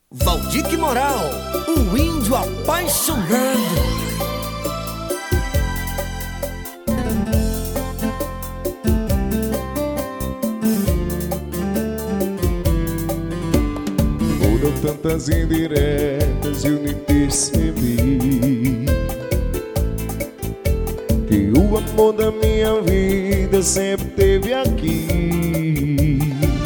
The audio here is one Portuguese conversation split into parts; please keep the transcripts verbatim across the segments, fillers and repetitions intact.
Valdir Moral, o índio apaixonado. Foram tantas indiretas e eu nem percebi que o amor da minha vida sempre esteve aqui.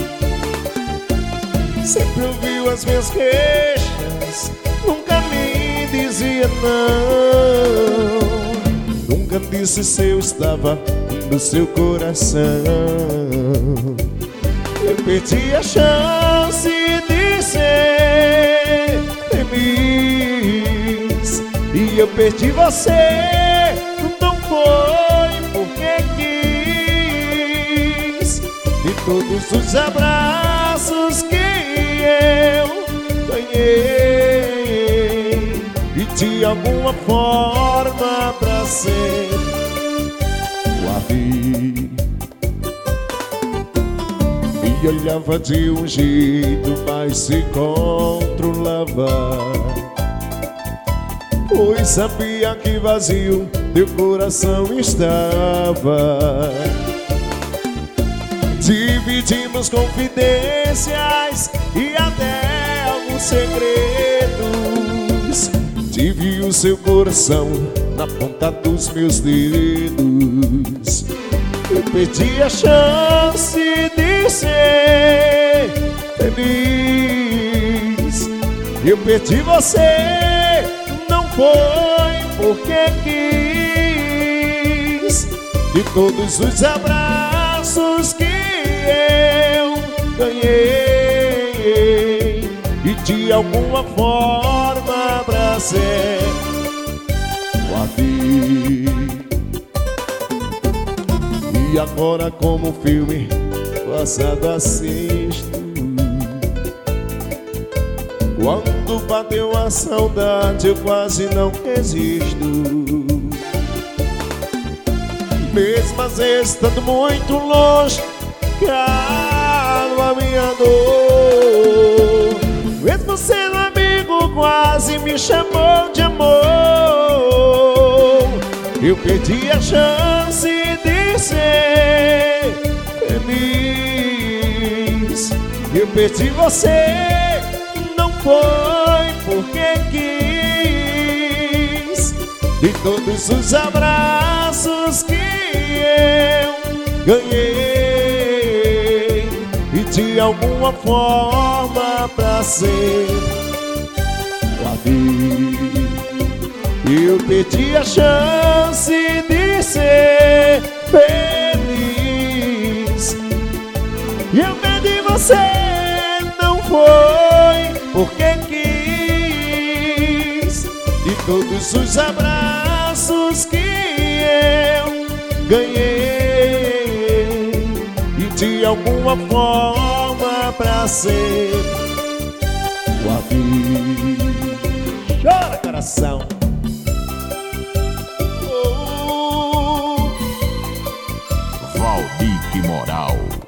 Sempre ouviu as minhas queixas, nunca me dizia não. Nunca disse se eu estava no seu coração. Eu perdi a chance de ser feliz e eu perdi você, não foi porque quis. De todos os abraços que eu ganhei e de alguma forma pra ser guardei. E olhava de um jeito, mas se controlava, pois sabia que vazio teu coração estava. Dividimos confidências e até alguns segredos. Tive o seu coração na ponta dos meus dedos. Eu perdi a chance de ser feliz. Eu perdi você, não foi porque quis. De todos os abraços que eu ganhei e de alguma forma pra ser guardei. E agora como um filme passado assisto, quando bateu a saudade eu quase não resisto. Mesmo às vezes estando muito longe, calo a minha dor. Mesmo sendo amigo, quase me chamou de amor. Eu perdi a chance de ser feliz. Eu perdi você, não foi porque quis. De todos os abraços que eu ganhei e de alguma forma pra ser guardei. Eu perdi a chance de ser feliz e eu perdi você, não foi porque quis. De todos os abraços que eu ganhei e de alguma forma pra ser guardei. Chora, coração. Valdir Moral.